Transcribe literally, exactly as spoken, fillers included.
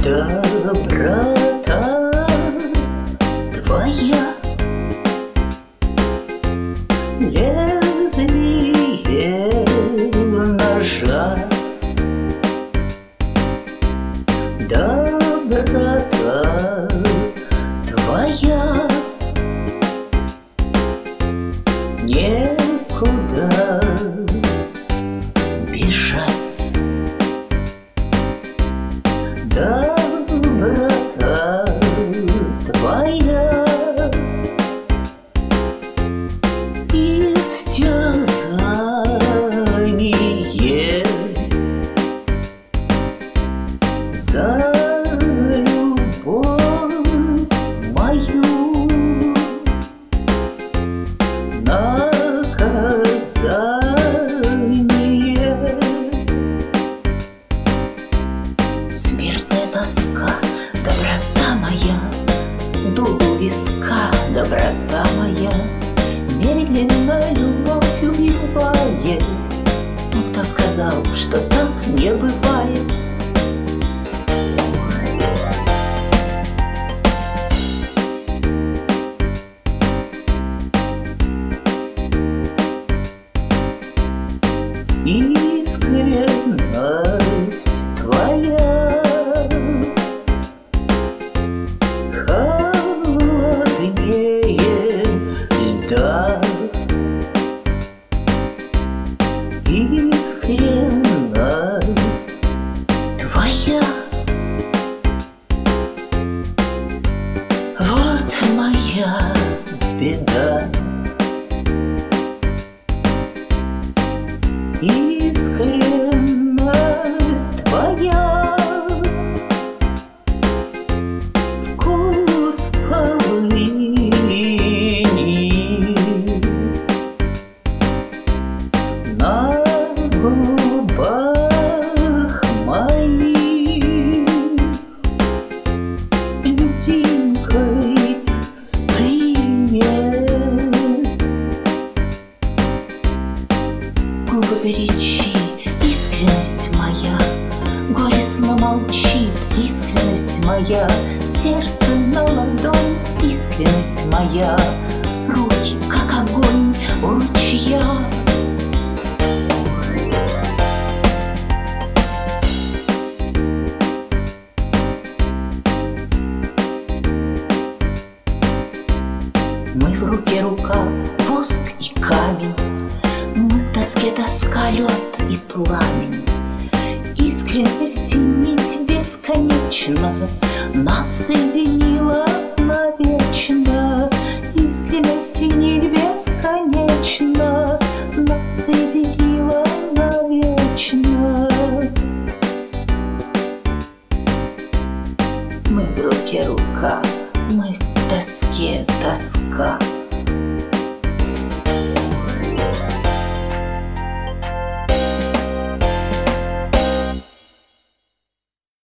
доброта твоя, лезвие ножа, доброта твоя, некуда бежать. Доброта твоя, истязание за любовь мою, наказание, смертная тоска, доброта моя, дул виска, доброта моя, медленно любовь убивает. Ну, кто сказал, что так не бывает? Искренность твоя холоднее льда, искренность твоя, вот моя беда. Искренность твоя, вкус полыни на губах моих, льдинкой стынет. Губы горячи, искренность моя, горестно молчит, искренность моя, сердце на ладонь, искренность моя, руки, как огонь у ручья. Мы в руке рука, воск и камень, мы в тоске тоска, лед и пламень. Искренности нить бесконечна нас соединила навечно. Искренности нить бесконечна нас соединила навечно. Мы в руке рука, мы в тоске тоска.